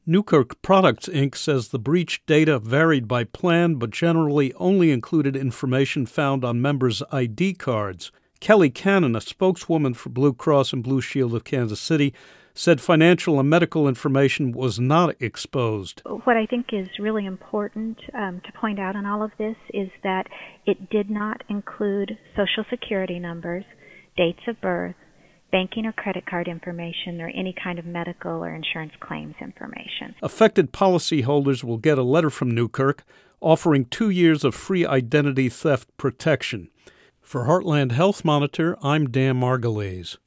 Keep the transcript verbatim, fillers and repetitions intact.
Newkirk Products, Incorporated says the breach data varied by plan but generally only included information found on members' I D cards. Kelly Cannon, a spokeswoman for Blue Cross and Blue Shield of Kansas City, said financial and medical information was not exposed. What I think is really important um, to point out in all of this is that it did not include Social Security numbers, dates of birth, banking or credit card information, or any kind of medical or insurance claims information. Affected policyholders will get a letter from Newkirk offering two years of free identity theft protection. For Heartland Health Monitor, I'm Dan Margulies.